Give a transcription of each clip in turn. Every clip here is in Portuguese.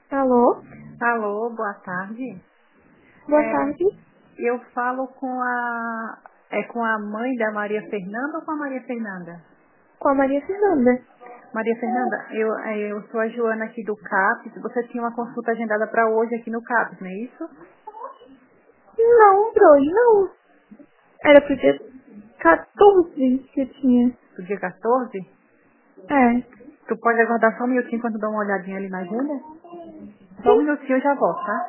Alô? Alô, boa tarde. Boa tarde. Eu falo com a mãe da Maria Fernanda ou com a Maria Fernanda? Com a Maria Fernanda. Maria Fernanda, eu sou a Joana aqui do CAPES. Você tinha uma consulta agendada para hoje aqui no CAPES, não é isso? Não, pra hoje não. Era pro dia 14 que eu tinha. Do dia 14? É. Tu pode aguardar só um minutinho enquanto eu dou uma olhadinha ali na agenda? Só um Sim. minutinho eu já volto, tá?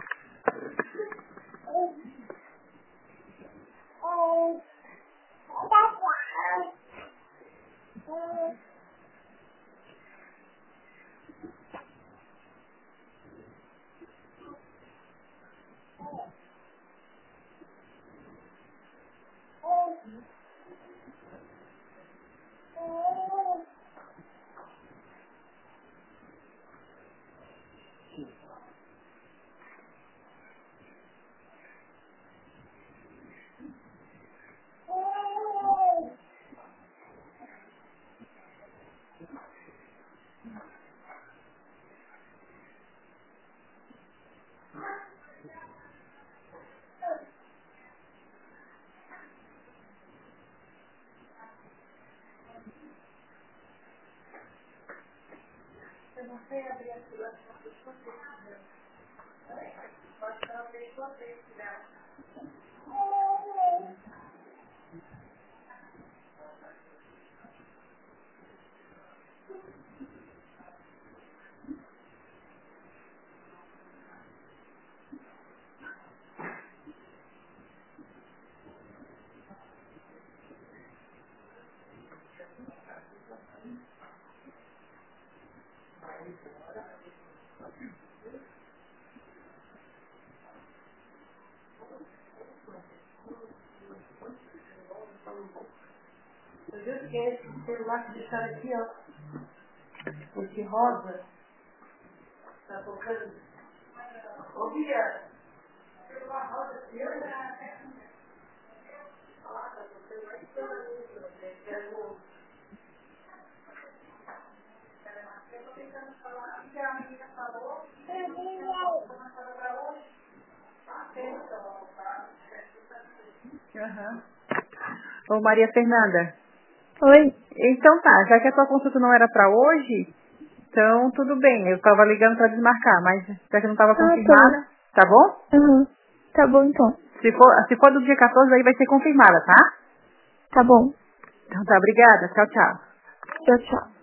Eu vi que é esse celular que deixaram aqui, ó. Esse rosa. Tá tocando. Ô, Bia. Celular rosa seu? Aham. Ô, Maria Fernanda. Oi. Então tá, já que a tua consulta não era pra hoje, então tudo bem. Eu tava ligando pra desmarcar, mas já que não tava Ah, tá. confirmada, tá bom? Uhum. Tá bom então. Se for do dia 14 aí vai ser confirmada, tá? Tá bom. Então tá, obrigada. Tchau, tchau. Tchau, tchau.